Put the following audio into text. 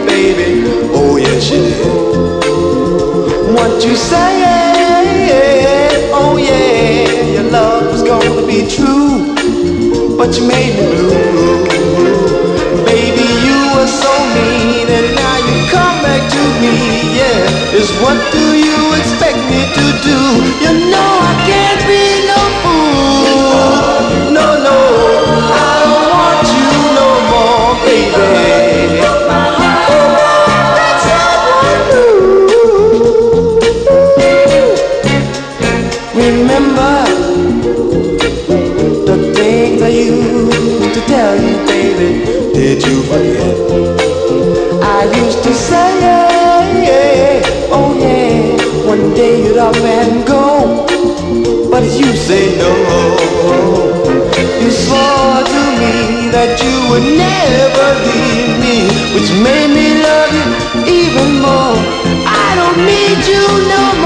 baby. Oh yes you did. What you say? Oh yeah, your love was gonna be true, but you made me blue. Baby, you were so mean, and now you come back to me. Yeah, is what do you expect me to do? You know I can't be no fool. No, no, I don't want you no more, baby. That's all I do. Remember the things I used to tell you, baby. Did you forget? I used to say, oh yeah, one day you'd up and go, but you say no. You swore to me that you would never leave me, which made me love you even more. I don't need you no more.